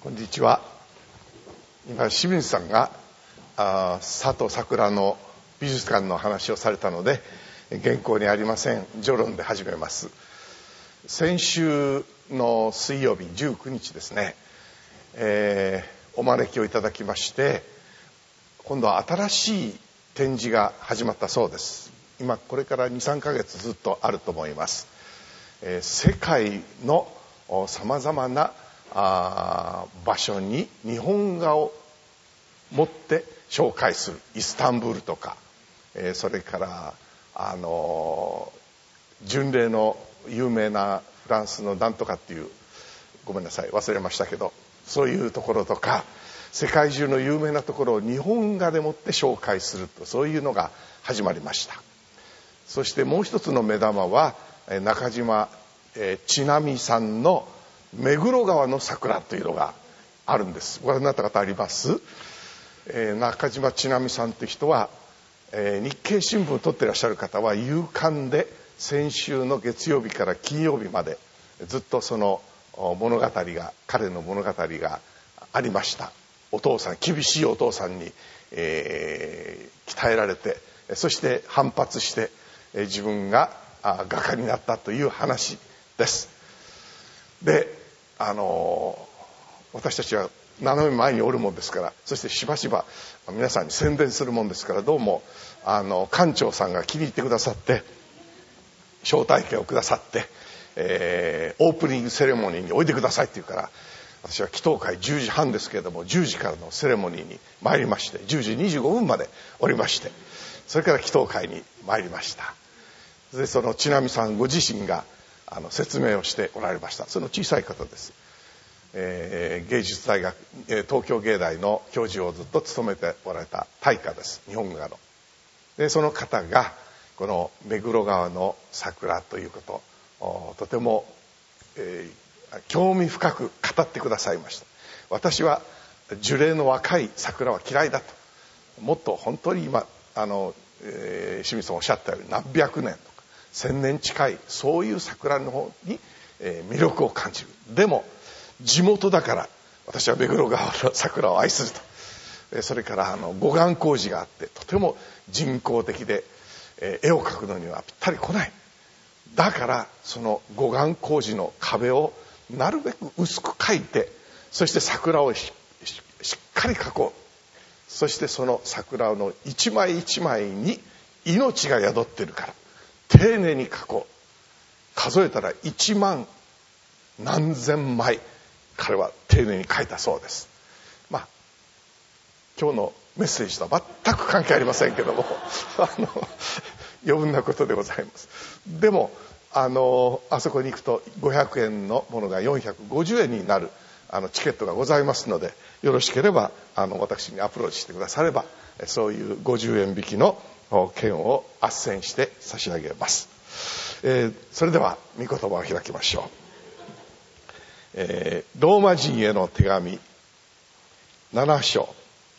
こんにちは。今清水さんが佐藤さくらの美術館の話をされたので、原稿にありません序論で始めます。先週の水曜日19日ですね、お招きをいただきまして、今度は新しい展示が始まったそうです。今これから 2,3 ヶ月ずっとあると思います。世界のさまざまな場所に日本画を持って紹介する。イスタンブールとか、それから巡礼の有名なフランスのなんとかっていう、ごめんなさい忘れましたけど、そういうところとか世界中の有名なところを日本画でもって紹介すると、そういうのが始まりました。そしてもう一つの目玉は中島千波さんの目黒川の桜というのがあるんです。ご覧になった方あります？中島千波さんという人は、日経新聞を取っていらっしゃる方は夕刊で先週の月曜日から金曜日までずっとその物語が、彼の物語がありました。お父さん、厳しいお父さんに、鍛えられて、そして反発して、自分が画家になったという話です。で私たちは斜め前におるもんですから、そしてしばしば皆さんに宣伝するもんですから、どうも館長さんが気に入ってくださって招待券をくださって、オープニングセレモニーにおいでくださいって言うから、私は祈祷会10時半ですけれども10時からのセレモニーに参りまして、10時25分までおりまして、それから祈祷会に参りました。でその千波さんご自身が説明をしておられました。その小さい方です。芸術大学、東京芸大の教授をずっと務めておられた大家です。日本画の。でその方がこの目黒川の桜ということをとても、興味深く語ってくださいました。私は樹齢の若い桜は嫌いだと。もっと本当に今清水さんおっしゃったように何百年とか1000年近いそういう桜の方に魅力を感じる。でも地元だから私は目黒川の桜を愛すると。それから護岸工事があってとても人工的で、絵を描くのにはぴったり来ない。だからその護岸工事の壁をなるべく薄く描いて、そして桜をしっかり描こう。そしてその桜の一枚一枚に命が宿ってるから丁寧に描こう。数えたら1万何千枚彼は丁寧に描いたそうです。今日のメッセージとは全く関係ありませんけども余分なことでございます。でもあそこに行くと500円のものが450円になるチケットがございますので、よろしければ私にアプローチしてくだされば、そういう50円引きの券を斡旋して差し上げます。それでは御言葉を開きましょう。ローマ人への手紙7章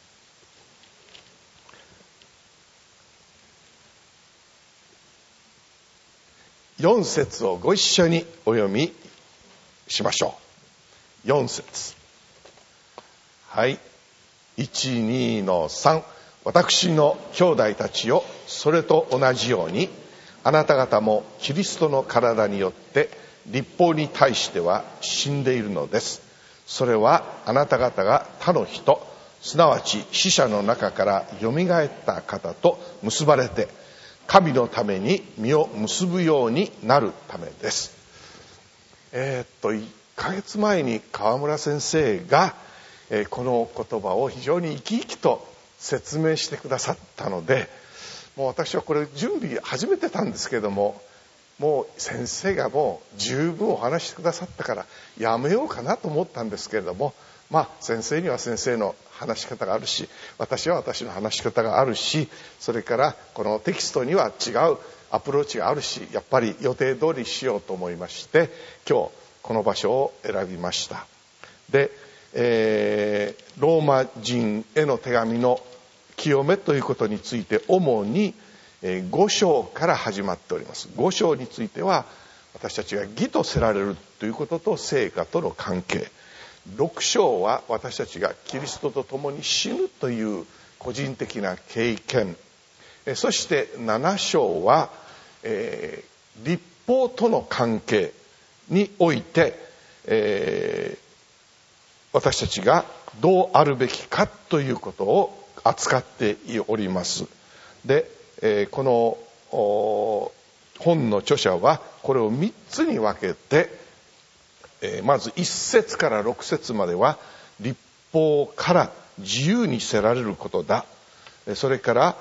4節をご一緒にお読みしましょう。4節、はい、1、2の3。私の兄弟たちよ、それと同じようにあなた方もキリストの体によって律法に対しては死んでいるのです。それはあなた方が他の人、すなわち死者の中からよみがえった方と結ばれて神のために実を結ぶようになるためです。1ヶ月前に川村先生が、この言葉を非常に生き生きと説明してくださったので、もう私はこれ準備始めてたんですけども、もう先生がもう十分お話してくださったからやめようかなと思ったんですけれども、先生には先生の話し方があるし、私は私の話し方があるし、それからこのテキストには違うアプローチがあるし、やっぱり予定通りしようと思いまして今日この場所を選びました。で、ローマ人への手紙の清めということについて主に5章から始まっております。5章については私たちが義とせられるということと聖歌との関係、 6章は私たちがキリストと共に死ぬという個人的な経験、そして7章は、律法との関係において、私たちがどうあるべきかということを扱っております。で、この本の著者はこれを3つに分けて、まず1節から6節までは律法から自由にせられることだ。それから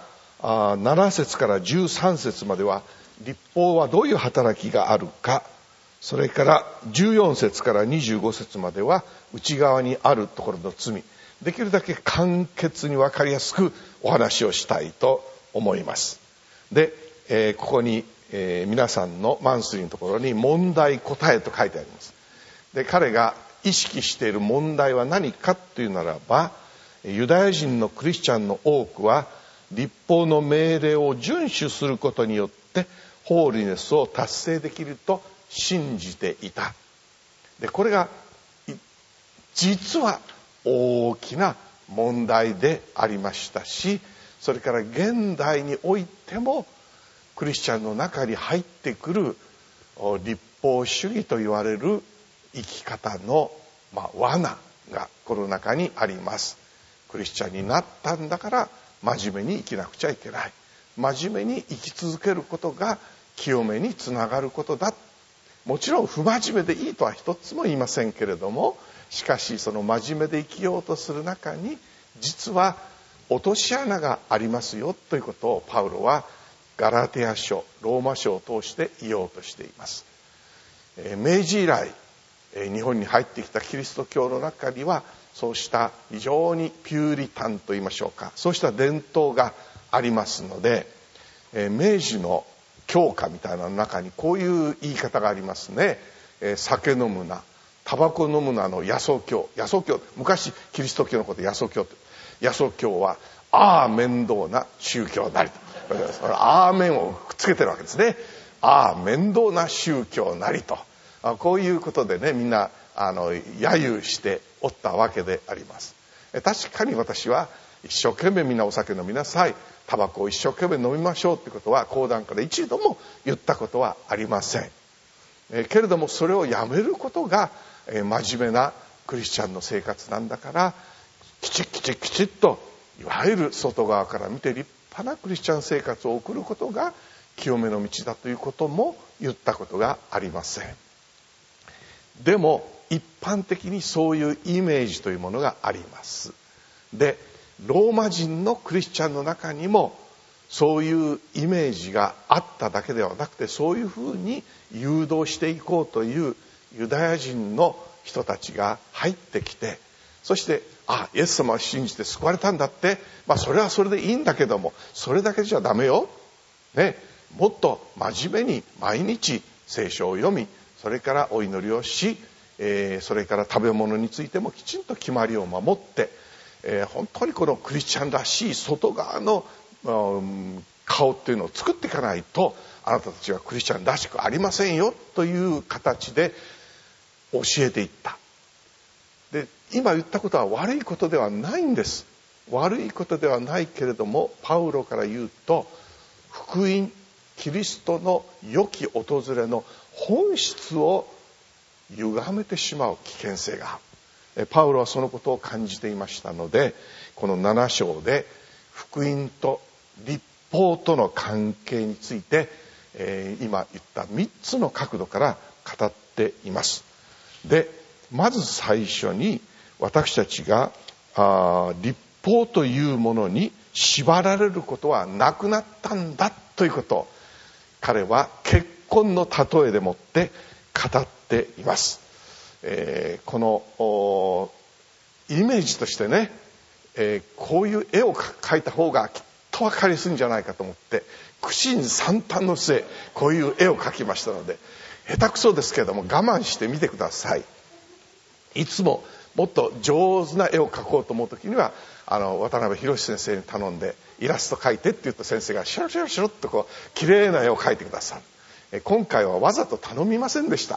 7節から13節までは律法はどういう働きがあるか。それから14節から25節までは内側にあるところの罪。できるだけ簡潔に分かりやすくお話をしたいと思います。で、ここに、皆さんのマンスリーのところに問題答えと書いてあります。で、彼が意識している問題は何かというならば、ユダヤ人のクリスチャンの多くは律法の命令を遵守することによってホーリネスを達成できると信じていた。で、これが実は大きな問題でありましたし、それから現代においてもクリスチャンの中に入ってくる律法主義と言われる生き方の、罠がこの中にあります。クリスチャンになったんだから真面目に生きなくちゃいけない。真面目に生き続けることが清めにつながることだ。もちろん不真面目でいいとは一つも言いませんけれども、しかしその真面目で生きようとする中に実は落とし穴がありますよということをパウロはガラテヤ書、ローマ書を通して言おうとしています。明治以来日本に入ってきたキリスト教の中にはそうした非常にピューリタンと言いましょうか、そうした伝統がありますので、明治の教科みたいなの中にこういう言い方がありますね。酒飲むな、タバコ飲むなの野草教。野草教、昔キリスト教のこと野草教って、野草教は面倒な宗教なりと、アーメンをくっつけてるわけですね。面倒な宗教なりと、こういうことでね、みんな揶揄しておったわけであります。確かに私は一生懸命みんなお酒飲みなさい、タバコを一生懸命飲みましょうってことは講談から一度も言ったことはありません。けれどもそれをやめることが真面目なクリスチャンの生活なんだから、きちっといわゆる外側から見て立派なクリスチャン生活を送ることが清めの道だということも言ったことがありません。でも一般的にそういうイメージというものがあります。で、ローマ人のクリスチャンの中にもそういうイメージがあっただけではなくて、そういうふうに誘導していこうというユダヤ人の人たちが入ってきて、そしてイエス様を信じて救われたんだって、それはそれでいいんだけども、それだけじゃダメよ、ね、もっと真面目に毎日聖書を読み、それからお祈りをし、それから食べ物についてもきちんと決まりを守って、本当にこのクリスチャンらしい外側の、顔っていうのを作っていかないと、あなたたちはクリスチャンらしくありませんよという形で教えていった。で、今言ったことは悪いことではないんです。悪いことではないけれども、パウロから言うと福音、キリストの良き訪れの本質を歪めてしまう危険性がある。パウロはそのことを感じていましたので、この7章で福音と律法との関係について、今言った3つの角度から語っています。で、まず最初に私たちが律法というものに縛られることはなくなったんだということを彼は結婚の例えでもって語っています。このイメージとしてね、こういう絵を描いた方がきっと分かりやすいんじゃないかと思って苦心惨憺の末こういう絵を描きましたので、下手くそですけれども我慢してみてください。いつももっと上手な絵を描こうと思う時には渡辺博先生に頼んでイラスト描いてって言うと、先生がシュロシュロとこう綺麗な絵を描いてくださる。今回はわざと頼みませんでした。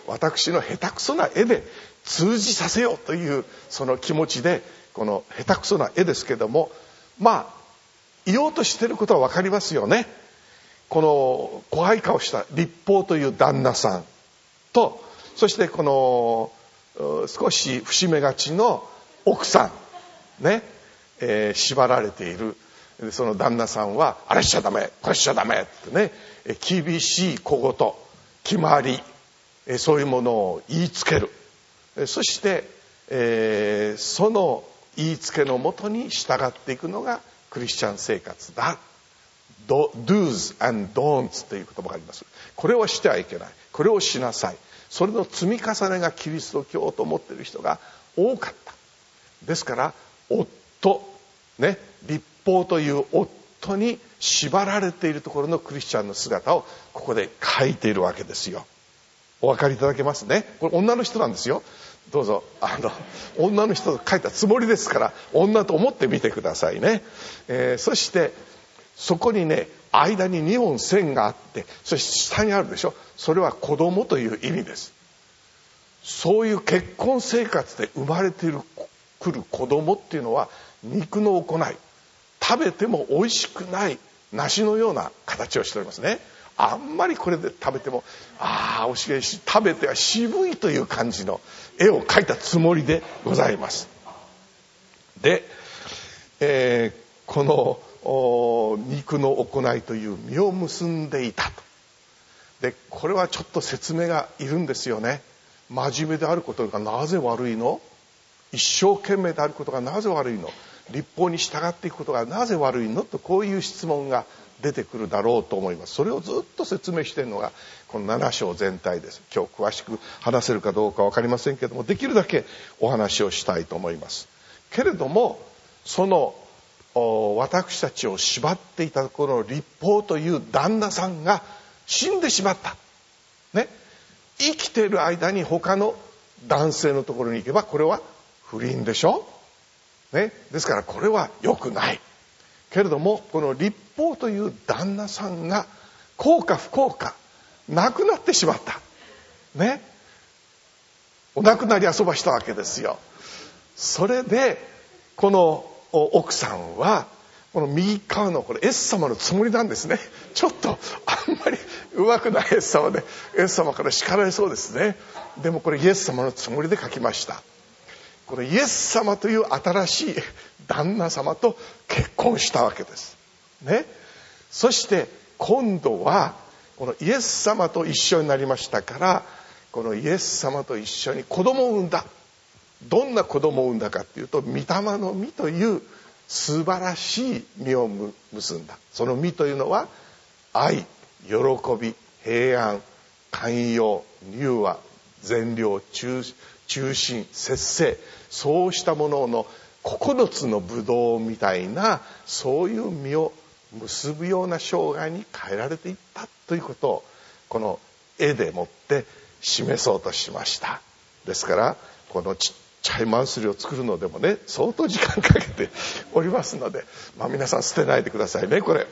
私の下手くそな絵で通じさせようというその気持ちで、この下手くそな絵ですけども、言おうとしていることは分かりますよね。この怖い顔した律法という旦那さんと、そしてこの少し伏目がちの奥さんね、縛られているその旦那さんは、あれしちゃダメこれしちゃダメってね、厳しい小言決まり、そういうものを言いつける。そして、その言いつけのもとに従っていくのがクリスチャン生活だ。do's and don'ts という言葉があります。これをしてはいけない、これをしなさい。それの積み重ねがキリスト教と思っている人が多かった。ですから夫ね、律法という夫に縛られているところのクリスチャンの姿をここで書いているわけですよ。お分かりいただけますね。これ女の人なんですよ。どうぞ女の人と書いたつもりですから、女と思ってみてくださいね。そしてそこにね、間に2本線があって、そして下にあるでしょ。それは子供という意味です。そういう結婚生活で生まれてくる子供っていうのは肉の行い、食べても美味しくない梨のような形をしておりますね。あんまりこれで食べても美味しいし、食べては渋いという感じの絵を描いたつもりでございます。で、この肉の行いという実を結んでいたと。でこれはちょっと説明がいるんですよね。真面目であることがなぜ悪いの？一生懸命であることがなぜ悪いの？律法に従っていくことがなぜ悪いの？と、こういう質問が出てくるだろうと思います。それをずっと説明しているのがこの7章全体です。今日詳しく話せるかどうか分かりませんけれども、できるだけお話をしたいと思います。けれども、その私たちを縛っていたこの律法という旦那さんが死んでしまったね。生きている間に他の男性のところに行けば、これは不倫でしょ、ね、ですからこれは良くない。けれどもこの律法という旦那さんが幸か不幸か亡くなってしまったね。お亡くなり遊ばしたわけですよ。それでこの奥さんはこの右側のこれイエス様のつもりなんですね。ちょっとあんまりうまくないイエス様で、イエス様から叱られそうですね。でもこれイエス様のつもりで書きました。これイエス様という新しい旦那様と結婚したわけですね。そして今度はこのイエス様と一緒になりましたから、このイエス様と一緒に子供を産んだ。どんな子供を産んだかっていうと、御霊の実という素晴らしい実を結んだ。その実というのは愛、喜び、平安、寛容、柔和、善良、忠信、節制、そうしたものの9つのブドウみたいな、そういう実を結ぶような生涯に変えられていったということをこの絵でもって示そうとしました。ですからこのちっちゃいマンスリーを作るのでもね、相当時間かけておりますので、皆さん捨てないでくださいね、これ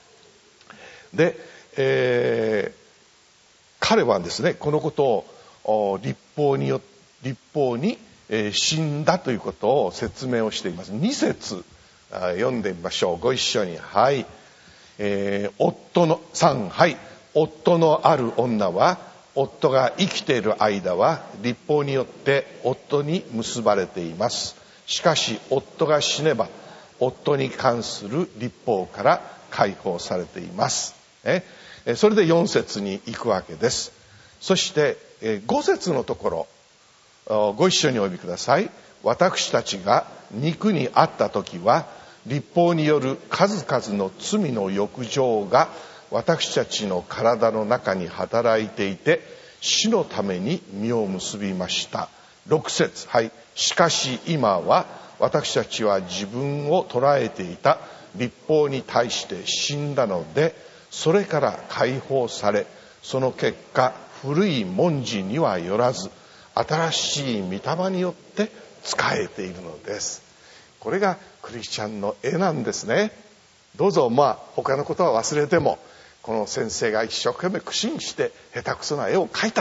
で、彼はですね、このことを律法に死んだということを説明をしています。2節読んでみましょう。ご一緒に。はい。夫のある女は夫が生きている間は律法によって夫に結ばれています。しかし夫が死ねば夫に関する律法から解放されています。それで4節に行くわけです。そして5節のところ、ご一緒にお読みください。私たちが肉にあった時は律法による数々の罪の欲情が私たちの体の中に働いていて死のために実を結びました。6節、はい。しかし今は私たちは自分を捉えていた律法に対して死んだので、それから解放され、その結果古い文字にはよらず新しい御霊によって仕えているのです。これがクリスチャンの絵なんですね。どうぞ他のことは忘れても、この先生が一生懸命苦心して下手くそな絵を描いたって、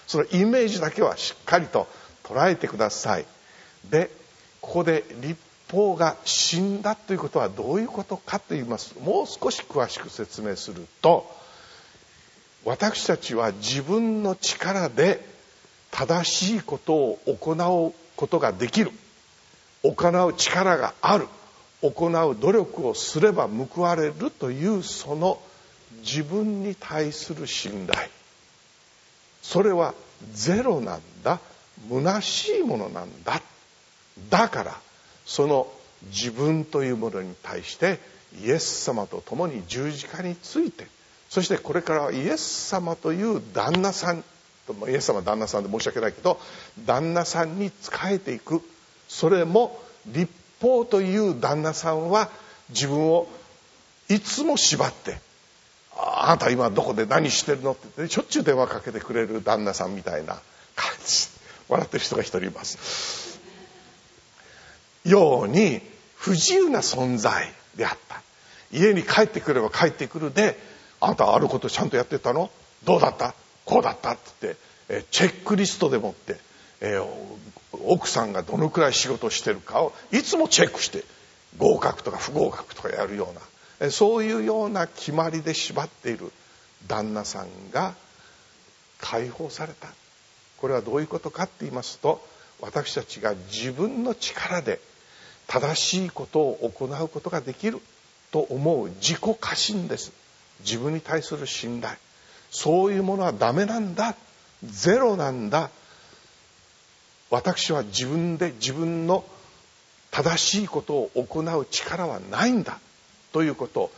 そのイメージだけはしっかりと捉えてください。で、ここで律法が死んだということはどういうことかと言いますと、もう少し詳しく説明すると、私たちは自分の力で正しいことを行うことができる、行う力がある、行う努力をすれば報われるという、その自分に対する信頼、それはゼロなんだ、虚しいものなんだ。だからその自分というものに対してイエス様と共に十字架について、そしてこれからはイエス様という旦那さん、イエス様は旦那さんで申し訳ないけど、旦那さんに仕えていく。それも律法という旦那さんは自分をいつも縛って、あなた今どこで何してるのって言ってしょっちゅう電話かけてくれる旦那さんみたいな感じ、笑ってる人が一人いますように不自由な存在であった。家に帰ってくれば帰ってくるで、あなたあることちゃんとやってたの？どうだった？こうだったって言って、チェックリストでもって、奥さんがどのくらい仕事をしてるかをいつもチェックして、合格とか不合格とかやるような、そういうような決まりで縛っている旦那さんが解放された。これはどういうことかって言いますと、私たちが自分の力で正しいことを行うことができると思う自己過信です。自分に対する信頼、そういうものはダメなんだ、ゼロなんだ、私は自分で自分の正しいことを行う力はないんだということを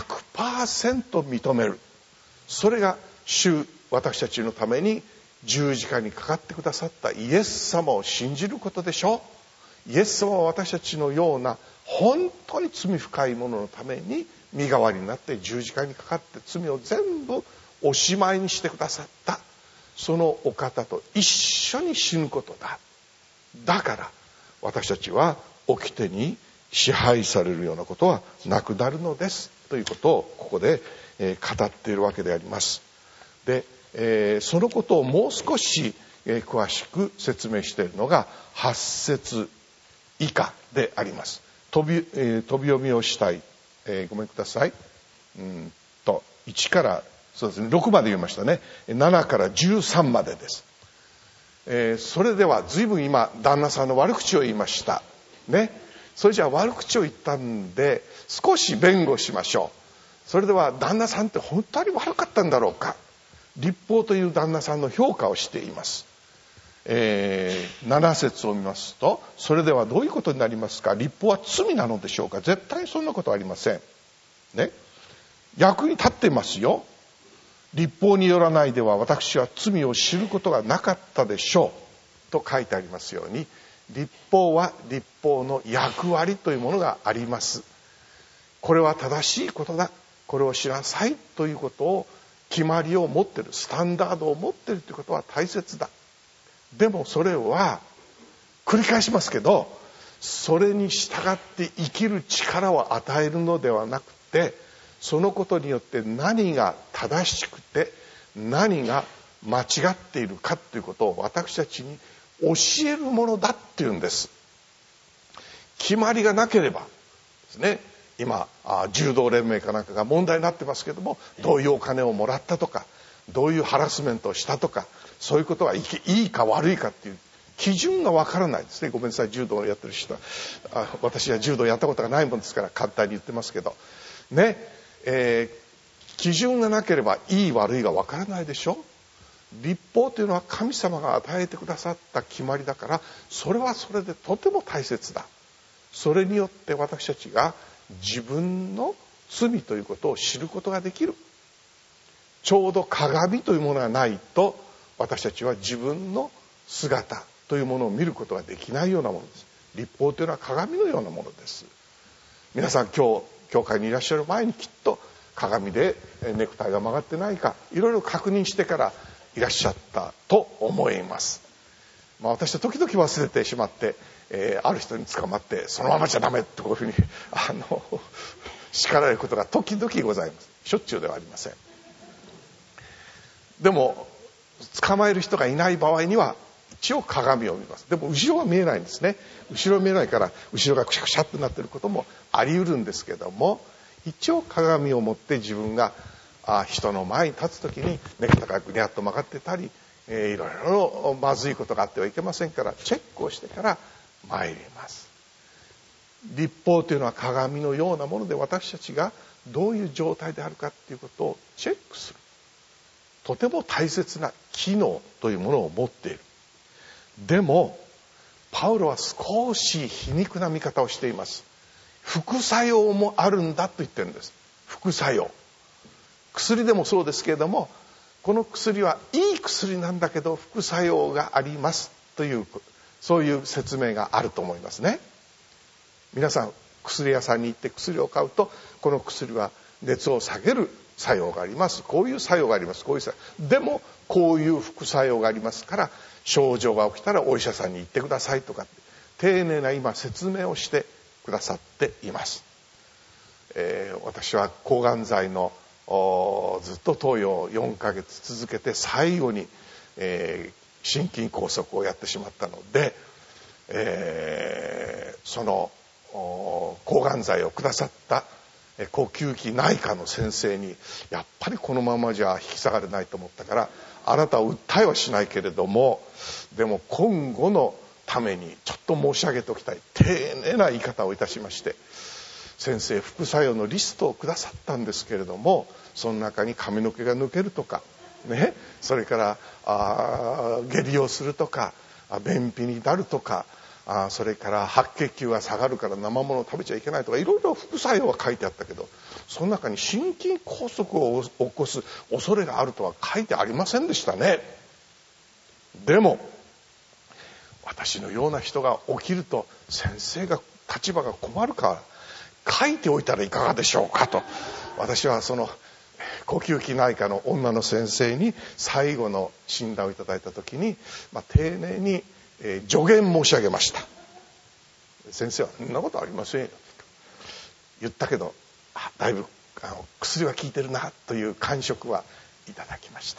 100% 認める。それが私たちのために十字架にかかってくださったイエス様を信じることでしょう。イエス様は私たちのような本当に罪深いもののために身代わりになって十字架にかかって罪を全部おしまいにしてくださった、そのお方と一緒に死ぬことだ。だから私たちは掟に支配されるようなことはなくなるのですということをここで語っているわけであります。で、そのことをもう少し詳しく説明しているのが8節以下であります。飛び読みをしたい。ごめんください。1からそうですね、6まで言いましたね。7から13までです。それでは随分今旦那さんの悪口を言いましたね。それじゃあ悪口を言ったんで少し弁護しましょう。それでは旦那さんって本当に悪かったんだろうか。律法という旦那さんの評価をしています。7節を見ますと、それではどういうことになりますか。律法は罪なのでしょうか。絶対そんなことはありませんね。役に立ってますよ。律法によらないでは私は罪を知ることがなかったでしょうと書いてありますように、律法は律法の役割というものがあります。これは正しいことだ、これをしなさいということを決まりを持っている、スタンダードを持っているということは大切だ。でもそれは繰り返しますけど、それに従って生きる力を与えるのではなくて、そのことによって何が正しくて何が間違っているかということを私たちに教えるものだっていうんです。決まりがなければですね、今柔道連盟かなんかが問題になってますけども、どういうお金をもらったとか、どういうハラスメントをしたとか、そういうことがいいか悪いかっていう基準がわからないですね。ごめんなさい、柔道をやってる人は。私は柔道やったことがないもんですから簡単に言ってますけどね。基準がなければいい悪いがわからないでしょ。律法というのは神様が与えてくださった決まりだから、それはそれでとても大切だ。それによって私たちが自分の罪ということを知ることができる。ちょうど鏡というものがないと私たちは自分の姿というものを見ることができないようなものです。律法というのは鏡のようなものです。皆さん今日教会にいらっしゃる前にきっと鏡でネクタイが曲がってないかいろいろ確認してからいらっしゃったと思います。私は時々忘れてしまって、ある人に捕まってそのままじゃダメってこういうふうに叱られることが時々ございます。しょっちゅうではありません。でも捕まえる人がいない場合には一応鏡を見ます。でも後ろは見えないんですね。後ろ見えないから後ろがくしゃくしゃってなってることもあり得るんですけども、一応鏡を持って自分が人の前に立つ時にネクタがぐにゃっと曲がってたり、いろいろまずいことがあってはいけませんから、チェックをしてから参ります。律法というのは鏡のようなもので、私たちがどういう状態であるかということをチェックする、とても大切な機能というものを持っている。でもパウロは少し皮肉な見方をしています。副作用もあるんだと言ってるんです。副作用、薬でもそうですけれども、この薬はいい薬なんだけど副作用がありますという、そういう説明があると思いますね。皆さん薬屋さんに行って薬を買うと、この薬は熱を下げる作用があります、こういう作用があります、こういう作用でもこういう副作用がありますから症状が起きたらお医者さんに行ってくださいとか、丁寧な今説明をしてくださっています。私は抗がん剤のずっと投与を4ヶ月続けて最後に、心筋梗塞をやってしまったので、その抗がん剤をくださった呼吸器内科の先生に、やっぱりこのままじゃ引き下がれないと思ったから、あなたを訴えはしないけれども、でも今後のためにちょっと申し上げておきたい、丁寧な言い方をいたしまして、先生副作用のリストをくださったんですけれども、その中に髪の毛が抜けるとかね、それから下痢をするとか、便秘になるとか、それから白血球が下がるから生ものを食べちゃいけないとか、いろいろ副作用は書いてあったけど、その中に心筋梗塞を起こす恐れがあるとは書いてありませんでしたね。でも私のような人が起きると、先生が立場が困るから書いておいたらいかがでしょうかと、私はその呼吸器内科の女の先生に最後の診断をいただいた時に、丁寧に助言申し上げました。先生はそんなことありませんよと言ったけど、だいぶ薬は効いてるなという感触はいただきました。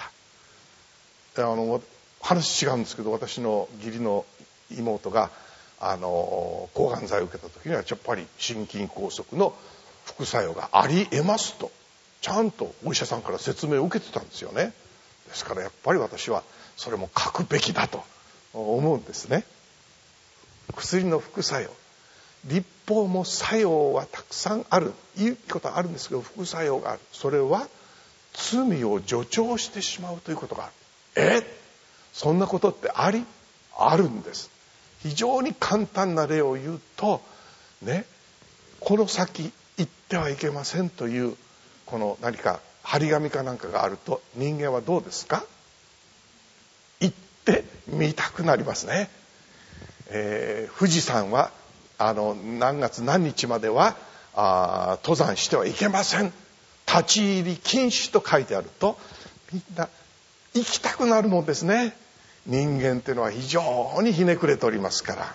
話違うんですけど、私の義理の妹が抗がん剤を受けた時にはやっぱり心筋梗塞の副作用がありえますとちゃんとお医者さんから説明を受けてたんですよね。ですからやっぱり私はそれも書くべきだと思うんですね。薬の副作用、律法も作用はたくさんある、いいことはあるんですけど副作用がある。それは罪を助長してしまうということがある。そんなことってあるんです。非常に簡単な例を言うとね、この先行ってはいけませんというこの何か張り紙かなんかがあると、人間はどうですか？行ってみたくなりますね。富士山は何月何日までは登山してはいけません、立ち入り禁止と書いてあるとみんな行きたくなるもんですね。人間っていうのは非常にひねくれておりますから、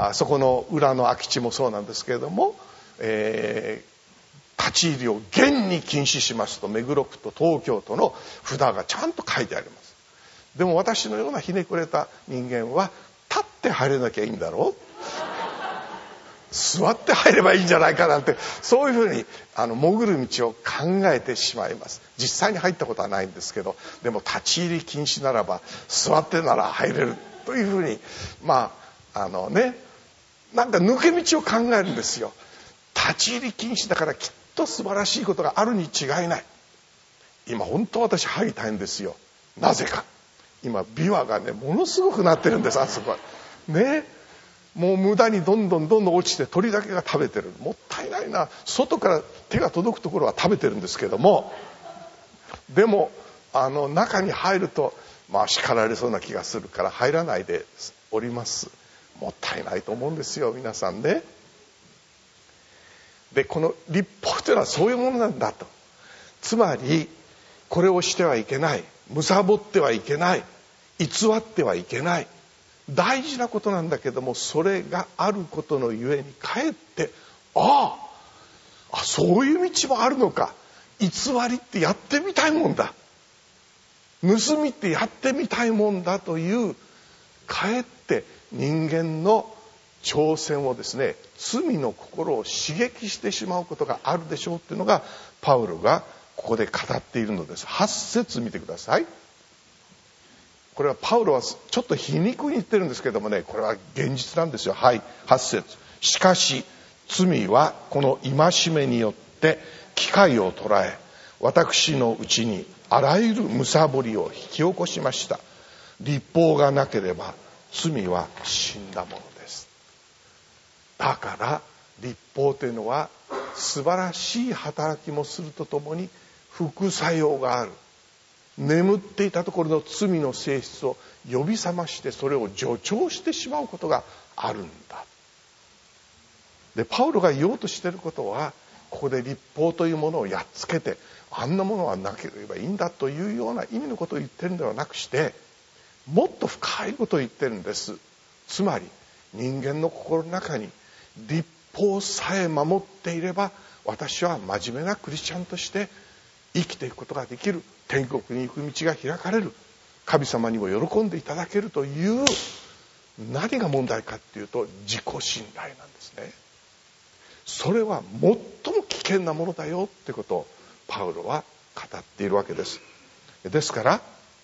そこの裏の空き地もそうなんですけれども、立ち入りを厳に禁止しますと目黒区と東京都の札がちゃんと書いてあります。でも私のようなひねくれた人間は立って入れなきゃいいんだろう、座って入ればいいんじゃないかなんて、そういうふうに潜る道を考えてしまいます。実際に入ったことはないんですけど、でも立ち入り禁止ならば座ってなら入れるというふうになんか抜け道を考えるんですよ。立ち入り禁止だからきっと素晴らしいことがあるに違いない。今本当私入りたいんですよ。なぜか今ビワがねものすごくなってるんです。あそこはね、もう無駄にどんどん落ちて鳥だけが食べてる。もったいないな。外から手が届くところは食べてるんですけども、でも中に入ると叱られそうな気がするから入らないでおります。もったいないと思うんですよ皆さんね。でこの律法というのはそういうものなんだと。つまりこれをしてはいけない、貪ってはいけない、偽ってはいけない、大事なことなんだけども、それがあることのゆえにかえってそういう道もあるのか、偽りってやってみたいもんだ、 盗みってやってみたいもんだという、かえって人間の挑戦をですね、罪の心を刺激してしまうことがあるでしょうっていうのがパウロがここで語っているのです。8節見てください。これはパウロはちょっと皮肉に言ってるんですけどもね、これは現実なんですよ。はい、8節。しかし罪はこの戒めによって機会を捉え、私のうちにあらゆる貪りを引き起こしました。律法がなければ罪は死んだものです。だから律法というのは素晴らしい働きもするとともに副作用がある。眠っていたところの罪の性質を呼び覚ましてそれを助長してしまうことがあるんだ。でパウロが言おうとしていることは、ここで律法というものをやっつけて、あんなものはなければいいんだというような意味のことを言ってるんではなくして、もっと深いことを言ってるんです。つまり人間の心の中に律法さえ守っていれば、私は真面目なクリスチャンとして生きていくことができる、天国に行く道が開かれる、神様にも喜んでいただけるという、何が問題かっていうと自己信頼なんですね。それは最も危険なものだよってことをパウロは語っているわけです。ですから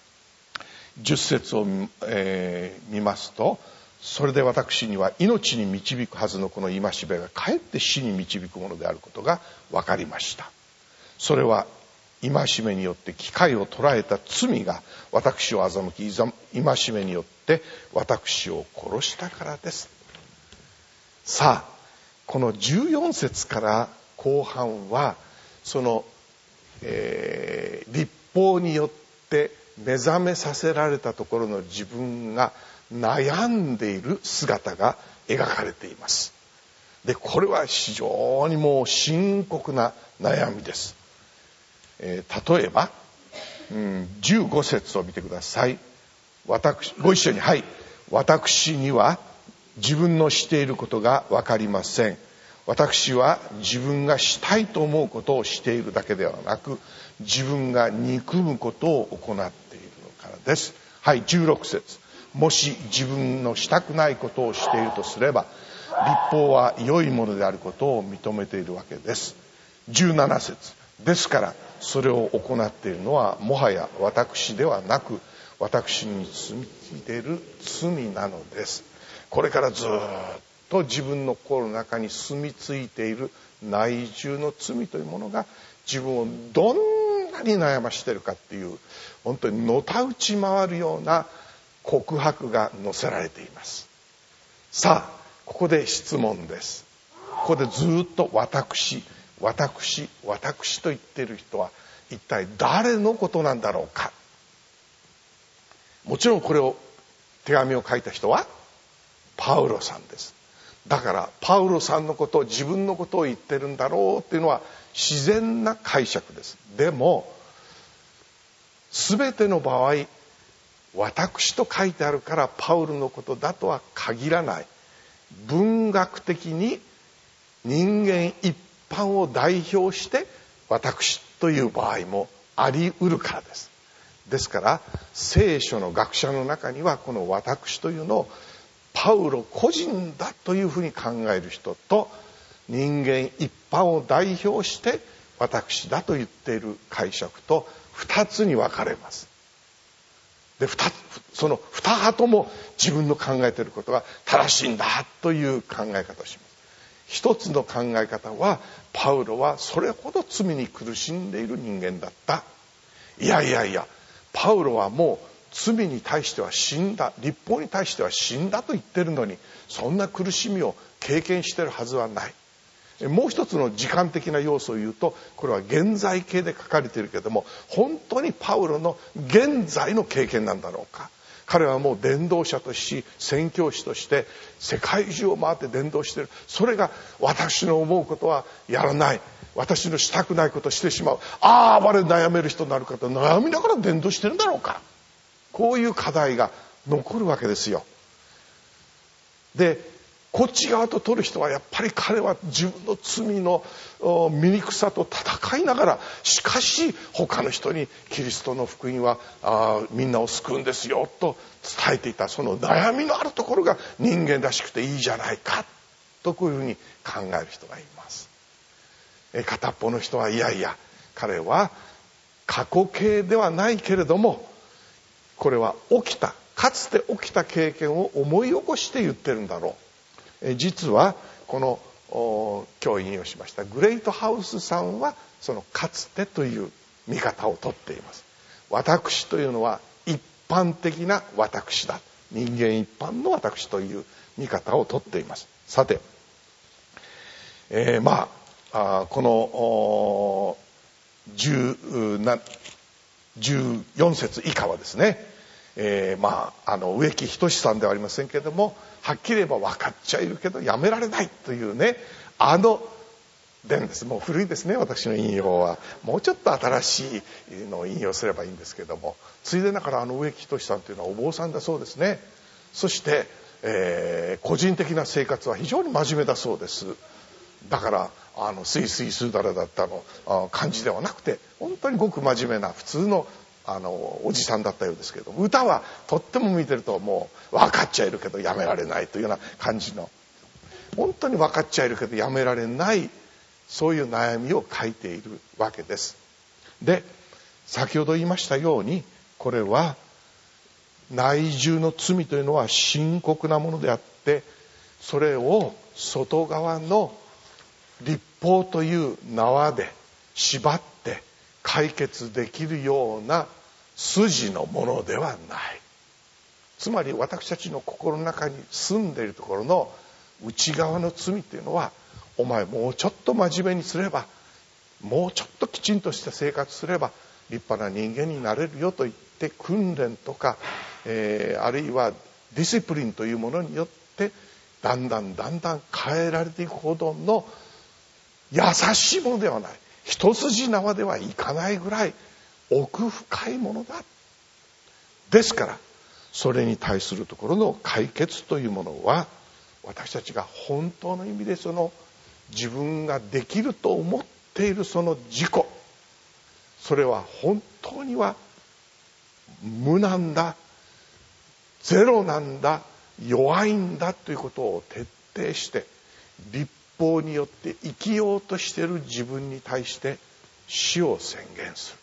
10節を見ますと、それで私には命に導くはずのこの戒めがかえって死に導くものであることが分かりました。それは戒めによって機会を捉えた罪が私を欺き、戒めによって私を殺したからです。さあ、この14節から後半はその、律法によって目覚めさせられたところの自分が悩んでいる姿が描かれています。でこれは非常にもう深刻な悩みです。例えば、15節を見てください。ご一緒に。はい。私には自分のしていることが分かりません。私は自分がしたいと思うことをしているだけではなく、自分が憎むことを行っているのからです。はい、16節。もし自分のしたくないことをしているとすれば、律法は良いものであることを認めているわけです。17節。ですからそれを行っているのはもはや私ではなく、私に住み着いている罪なのです。これからずっと自分の心の中に住み着いている内住の罪というものが自分をどんなに悩ましているかっていう、本当にのたうち回るような告白が載せられています。さあ、ここで質問です。ここでずっと私と言っている人は一体誰のことなんだろうか。もちろんこれを手紙を書いた人はパウロさんです。だからパウロさんのことを、自分のことを言ってるんだろうっていうのは自然な解釈です。でも全ての場合、私と書いてあるからパウロのことだとは限らない。文学的に人間一般を代表して私という場合もあり得るからです。ですから聖書の学者の中にはこの私というのをパウロ個人だというふうに考える人と、人間一般を代表して私だと言っている解釈と2つに分かれます。でその2派とも自分の考えていることが正しいんだという考え方をします。一つの考え方は、パウロはそれほど罪に苦しんでいる人間だった。いやパウロはもう罪に対しては死んだ、律法に対しては死んだと言ってるのに、そんな苦しみを経験しているはずはない。もう一つの時間的な要素を言うと、これは現在形で書かれているけれども、本当にパウロの現在の経験なんだろうか。彼はもう伝道者とし、宣教師として世界中を回って伝道している。それが私の思うことはやらない、私のしたくないことをしてしまう、あれ悩める人になる方、悩みながら伝道してるんだろうか。こういう課題が残るわけですよ。でこっち側と取る人はやっぱり彼は自分の罪の醜さと戦いながら、しかし他の人にキリストの福音はみんなを救うんですよと伝えていた、その悩みのあるところが人間らしくていいじゃないかとこういうふうに考える人がいます。片っぽの人はいやいや、彼は過去形ではないけれども、これはかつて起きた経験を思い起こして言ってるんだろう。実はこの今日引用しましたグレイトハウスさんはそのかつてという見方をとっています。私というのは一般的な私だ、人間一般の私という見方をとっています。さて、この14節以下はですね、植木仁さんではありませんけれども、はっきり言えば分かっちゃいるけどやめられないというね、伝です。もう古いですね、私の引用は。もうちょっと新しいのを引用すればいいんですけども、ついでながら植木仁さんというのはお坊さんだそうですね。そして、個人的な生活は非常に真面目だそうです。だからスイスイスーダラだった感じではなくて、本当にごく真面目な普通のおじさんだったようですけど、歌はとっても見てるともう分かっちゃいるけどやめられないというような感じの、本当に分かっちゃいるけどやめられない、そういう悩みを書いているわけです。で、先ほど言いましたように、これは内住の罪というのは深刻なものであって、それを外側の律法という縄で縛って解決できるような筋のものではない。つまり私たちの心の中に住んでいるところの内側の罪というのは、お前もうちょっと真面目にすれば、もうちょっときちんとした生活すれば立派な人間になれるよと言って訓練とか、あるいはディシプリンというものによってだんだん変えられていくほどの優しいものではない、一筋縄ではいかないぐらい奥深いものだ。ですからそれに対するところの解決というものは、私たちが本当の意味でその自分ができると思っているその自己、それは本当には無なんだ、ゼロなんだ、弱いんだということを徹底して律法によって生きようとしている自分に対して死を宣言する。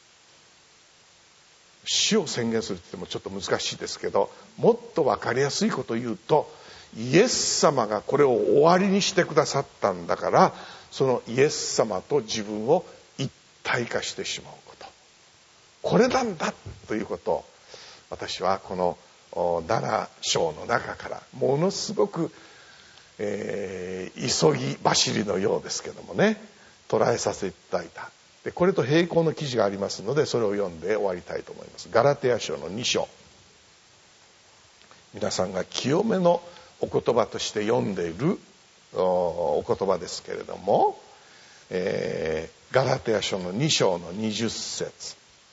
死を宣言するって言ってもちょっと難しいですけど、もっと分かりやすいことを言うと、イエス様がこれを終わりにしてくださったんだから、そのイエス様と自分を一体化してしまうこと、これなんだということを、私はこの7章の中からものすごく、急ぎ走りのようですけどもね、捉えさせていただいた。でこれと並行の記事がありますので、それを読んで終わりたいと思います。ガラテヤ書の2章、皆さんが清めのお言葉として読んでいるお言葉ですけれども、ガラテヤ書の2章の20節、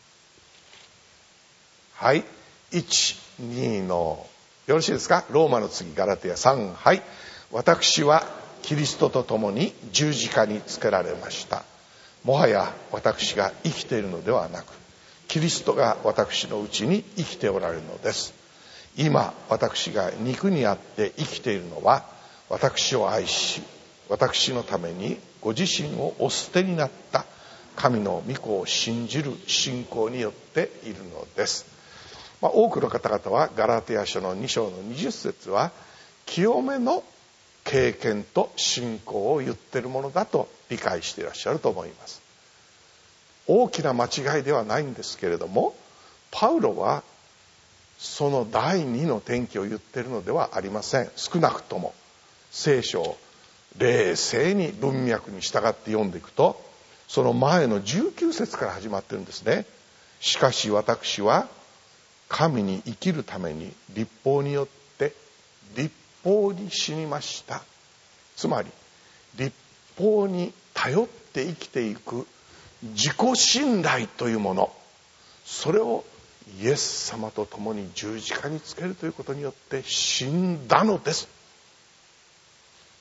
はい、1、2のよろしいですか。ローマの次ガラテヤ3、はい。私はキリストと共に十字架につけられました。もはや私が生きているのではなく、キリストが私のうちに生きておられるのです。今私が肉にあって生きているのは、私を愛し私のためにご自身をお捨てになった神の御子を信じる信仰によっているのです。多くの方々はガラテヤ書の2章の20節は清めの経験と信仰を言っているものだと理解していらっしゃると思います。大きな間違いではないんですけれども、パウロはその第二の転機を言っているのではありません。少なくとも聖書を冷静に文脈に従って読んでいくと、その前の19節から始まってるんですね。しかし私は神に生きるために律法によって律法に死にました。つまり律法に頼って生きていく自己信頼というもの、それをイエス様と共に十字架につけるということによって死んだのです。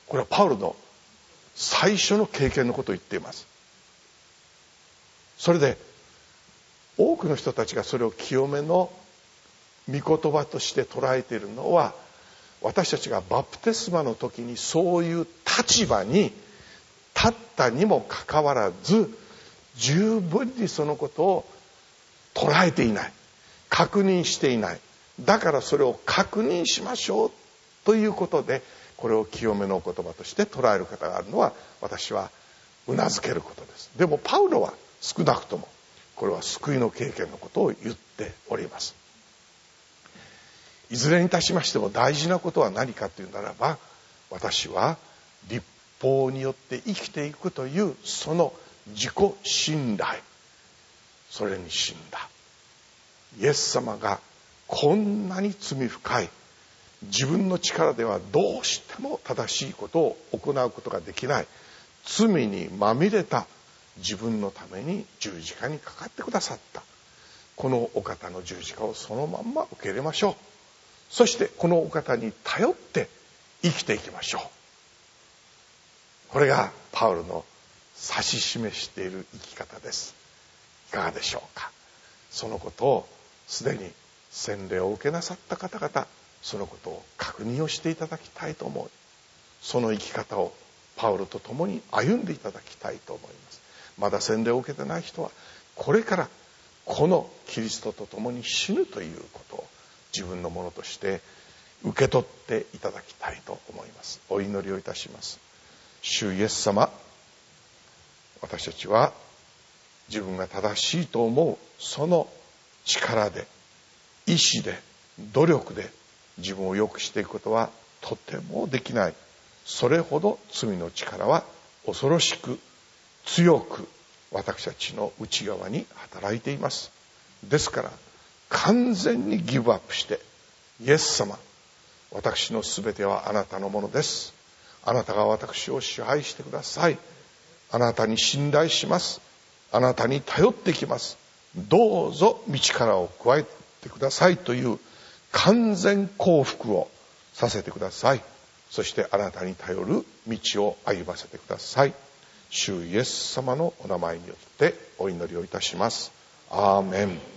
これはパウロの最初の経験のことを言っています。それで多くの人たちがそれを清めの御言葉として捉えているのは、私たちがバプテスマの時にそういう立場に立ったにもかかわらず、十分にそのことを捉えていない、確認していない。だからそれを確認しましょうということで、これを清めの言葉として捉える方があるのは、私はうなずけることです。でもパウロは少なくともこれは救いの経験のことを言っております。いずれにいたしましても大事なことは何かというならば、私は律法によって生きていくというその自己信頼、それに死んだイエス様がこんなに罪深い、自分の力ではどうしても正しいことを行うことができない罪にまみれた自分のために十字架にかかってくださった、このお方の十字架をそのまんま受け入れましょう。そしてこのお方に頼って生きていきましょう。これがパウロの指し示している生き方です。いかがでしょうか。そのことをすでに洗礼を受けなさった方々、そのことを確認をしていただきたいと思う。その生き方をパウロと共に歩んでいただきたいと思います。まだ洗礼を受けてない人は、これからこのキリストと共に死ぬということを自分のものとして受け取っていただきたいと思います。お祈りをいたします。主イエス様、私たちは自分が正しいと思うその力で、意志で、努力で自分を良くしていくことはとてもできない。それほど罪の力は恐ろしく強く私たちの内側に働いています。ですから完全にギブアップして、イエス様、私のすべてはあなたのものです。あなたが私を支配してください。あなたに信頼します。あなたに頼ってきます。どうぞ道からを加えてくださいという完全降伏をさせてください。そしてあなたに頼る道を歩ませてください。主イエス様のお名前によってお祈りをいたします。アーメン。